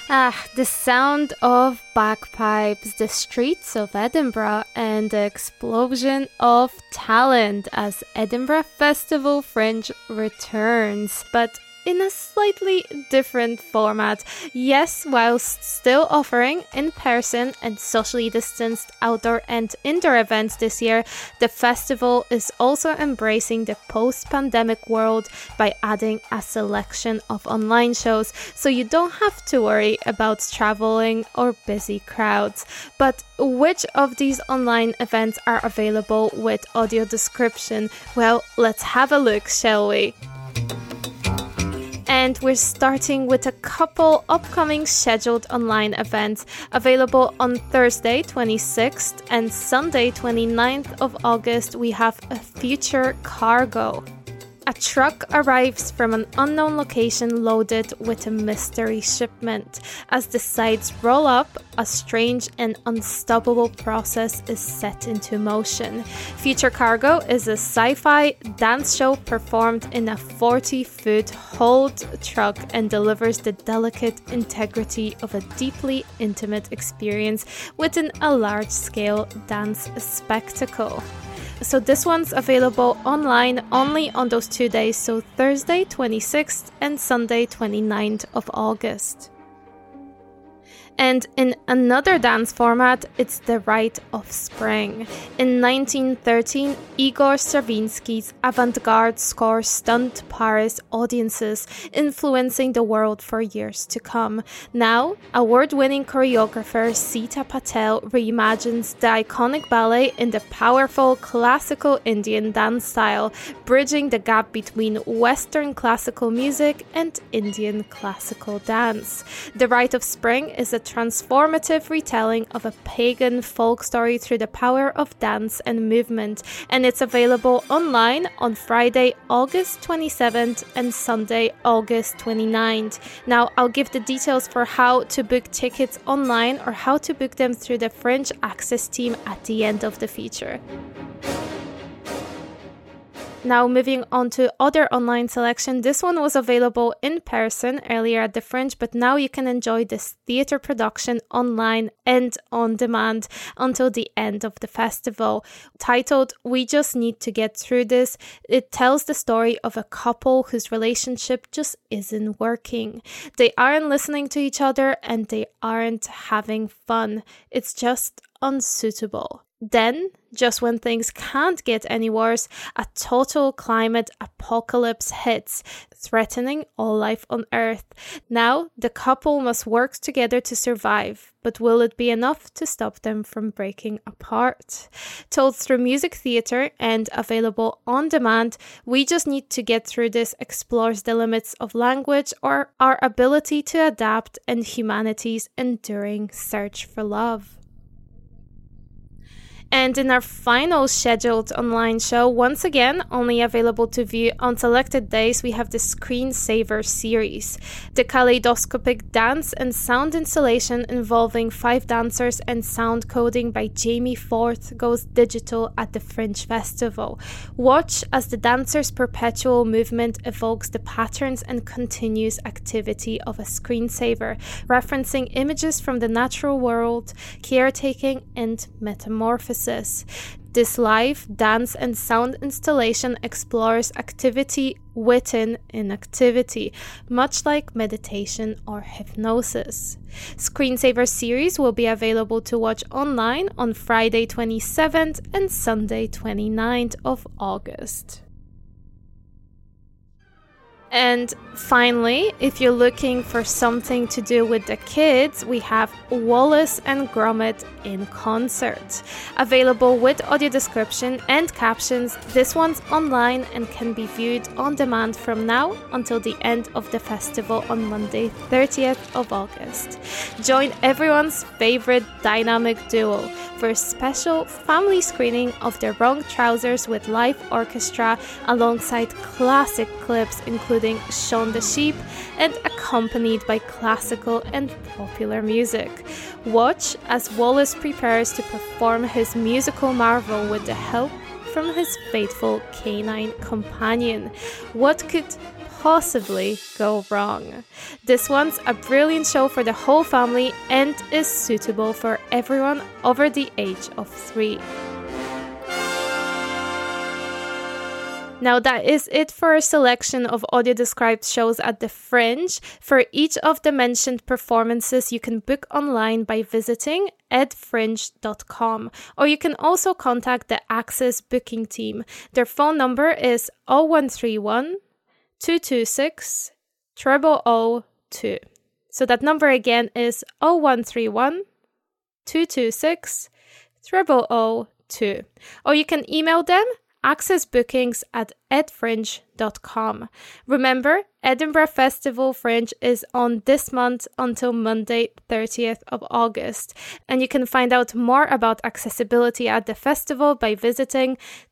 The sound of bagpipes, the streets of Edinburgh, and the explosion of talent as Edinburgh Festival Fringe returns. But in a slightly different format. Yes, whilst still offering in-person and socially distanced outdoor and indoor events this year, the festival is also embracing the post-pandemic world by adding a selection of online shows, so you don't have to worry about traveling or busy crowds. But which of these online events are available with audio description? Well, let's have a look, shall we? And we're starting with a couple upcoming scheduled online events available on Thursday 26th and Sunday 29th of August. We have a Future Cargo. A truck arrives from an unknown location loaded with a mystery shipment. As the sides roll up, a strange and unstoppable process is set into motion. Future Cargo is a sci-fi dance show performed in a 40-foot hold truck and delivers the delicate integrity of a deeply intimate experience within a large-scale dance spectacle. So this one's available online only on those 2 days, so Thursday 26th and Sunday 29th of August. And in another dance format, it's The Rite of Spring. In 1913, Igor Stravinsky's avant-garde score stunned Paris audiences, influencing the world for years to come. Now, award-winning choreographer Sita Patel reimagines the iconic ballet in the powerful classical Indian dance style, bridging the gap between Western classical music and Indian classical dance. The Rite of Spring is a transformative retelling of a pagan folk story through the power of dance and movement, and it's available online on Friday, August 27th and Sunday, August 29th. Now, I'll give the details for how to book tickets online or how to book them through the Fringe Access team at the end of the feature. Now moving on to other online selection, this one was available in person earlier at the Fringe, but now you can enjoy this theatre production online and on demand until the end of the festival. Titled We Just Need to Get Through This, it tells the story of a couple whose relationship just isn't working. They aren't listening to each other and they aren't having fun. It's just unsuitable. Then, just when things can't get any worse, a total climate apocalypse hits, threatening all life on Earth. Now, the couple must work together to survive, but will it be enough to stop them from breaking apart? Told through music theatre and available on demand, We Just Need to Get Through This explores the limits of language or our ability to adapt and humanity's enduring search for love. And in our final scheduled online show, once again, only available to view on selected days, we have the Screensaver series. The kaleidoscopic dance and sound installation involving 5 dancers and sound coding by Jamie Forth goes digital at the Fringe Festival. Watch as the dancers' perpetual movement evokes the patterns and continuous activity of a screensaver, referencing images from the natural world, caretaking, and metamorphosis. This live dance and sound installation explores activity within inactivity, much like meditation or hypnosis. Screensaver series will be available to watch online on Friday 27th and Sunday 29th of August. And finally, if you're looking for something to do with the kids, we have Wallace and Gromit in concert. Available with audio description and captions, this one's online and can be viewed on demand from now until the end of the festival on Monday, 30th of August. Join everyone's favorite dynamic duo for a special family screening of The Wrong Trousers with live orchestra alongside classic clips including Shaun the Sheep and accompanied by classical and popular music. Watch as Wallace prepares to perform his musical marvel with the help from his faithful canine companion. What could possibly go wrong. This one's a brilliant show for the whole family and is suitable for everyone over the age of 3. Now that is it for a selection of audio-described shows at the Fringe. For each of the mentioned performances, you can book online by visiting edfringe.com, or you can also contact the Access booking team. Their phone number is 0131 226 0002. So that number again is 0131 226 0002. Or you can email them accessbookings@edfringe.com. Remember, Edinburgh Festival Fringe is on this month until Monday, 30th of August. And you can find out more about accessibility at the festival by visiting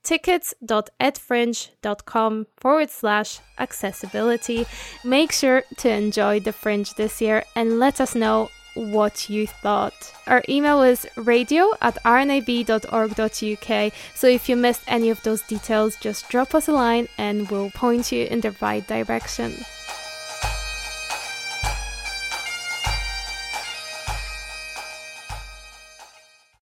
tickets.edfringe.com/accessibility. Make sure to enjoy the Fringe this year and let us know what you thought. Our email is radio@rnab.org.uk, so if you missed any of those details, just drop us a line and we'll point you in the right direction.